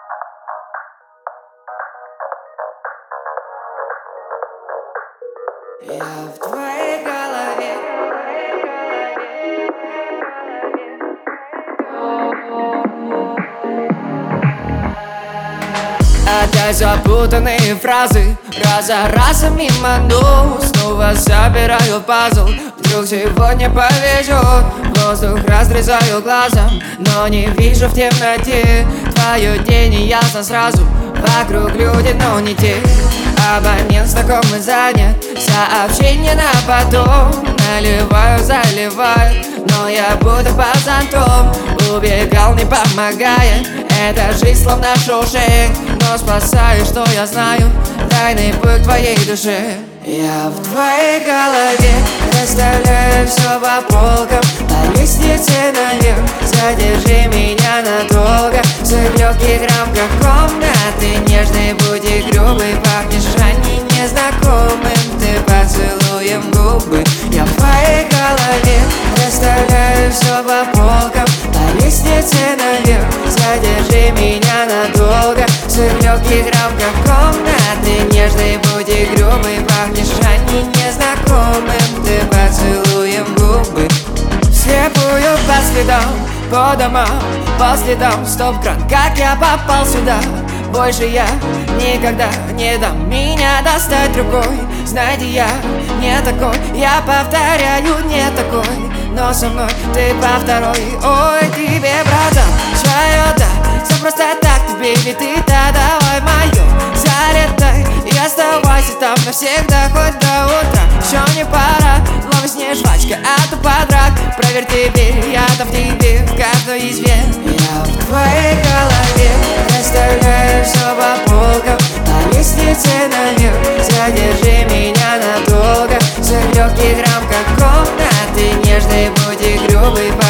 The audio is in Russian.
Я в твоей голове. Опять запутанные фразы, раз за разом мимо ног. Снова собираю пазл, вдруг сегодня повезет. Воздух разрезаю глазом, но не вижу в темноте. Твое день не ясно сразу, вокруг люди, но не те. Абонент знакомый занят, сообщение на потом. Наливаю, заливаю, но я буду под зонтом. Убегал, не помогает, эта жизнь словно шоушек. Но спасаю, что я знаю, тайный путь твоей душе. Я в твоей голове расставляю все по полкам, по лестнице наверх. Задержи меня надолго, в своих легких рамках комнаты. Нежный, будь и грубый, пахнешь ранее незнакомым. Ты поцелуем губы. Я в твоей голове расставляю все по полкам, по лестнице наверх. Задержи меня надолго, в своих легких рамках комнаты. Нежный, будь и грубый, пахнешь ранее незнакомым. Ты поцелуем губы. Вслепую по следам, по домам, по следам. Стоп-кран, как я попал сюда? Больше я никогда не дам меня достать рукой. Знаете, я не такой, я повторяю, не такой. Но со мной ты по второй. Ой, тебе, братан, свое да, все просто так, ты, бейби, ты-то давай мое. Залетай и оставайся там навсегда, хоть до утра. Еще не пора, ловись не жвачка, а то подрак. Проверь теперь, я-то в тебе, в каждой изве. Я в твоей голове расставляю все по полкам, по лестнице наверх. Задержи меня надолго, в своих легких рамках комнаты. Нежный, будь и грубый.